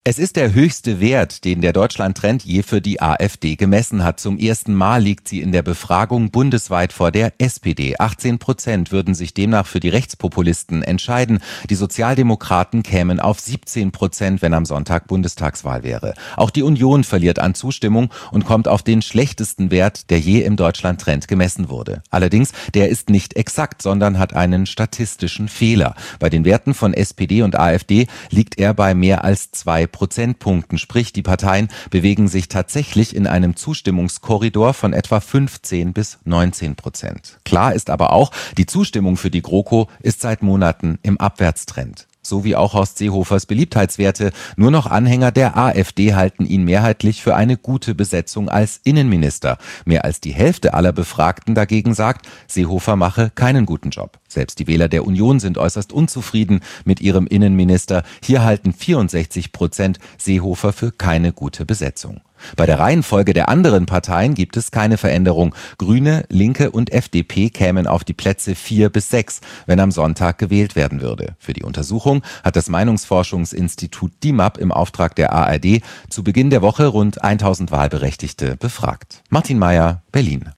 Es ist der höchste Wert, den der Deutschland-Trend je für die AfD gemessen hat. Zum ersten Mal liegt sie in der Befragung bundesweit vor der SPD. 18% würden sich demnach für die Rechtspopulisten entscheiden. Die Sozialdemokraten kämen auf 17%, wenn am Sonntag Bundestagswahl wäre. Auch die Union verliert an Zustimmung und kommt auf den schlechtesten Wert, der je im Deutschland-Trend gemessen wurde. Allerdings, der ist nicht exakt, sondern hat einen statistischen Fehler. Bei den Werten von SPD und AfD liegt er bei mehr als 2 Prozentpunkten, sprich die Parteien bewegen sich tatsächlich in einem Zustimmungskorridor von etwa 15 bis 19%. Klar ist aber auch, die Zustimmung für die GroKo ist seit Monaten im Abwärtstrend. So wie auch Horst Seehofers Beliebtheitswerte. Nur noch Anhänger der AfD halten ihn mehrheitlich für eine gute Besetzung als Innenminister. Mehr als die Hälfte aller Befragten dagegen sagt, Seehofer mache keinen guten Job. Selbst die Wähler der Union sind äußerst unzufrieden mit ihrem Innenminister. Hier halten 64% Seehofer für keine gute Besetzung. Bei der Reihenfolge der anderen Parteien gibt es keine Veränderung. Grüne, Linke und FDP kämen auf die Plätze 4 bis 6, wenn am Sonntag gewählt werden würde. Für die Untersuchung hat das Meinungsforschungsinstitut DIMAP im Auftrag der ARD zu Beginn der Woche rund 1000 Wahlberechtigte befragt. Martin Mayer, Berlin.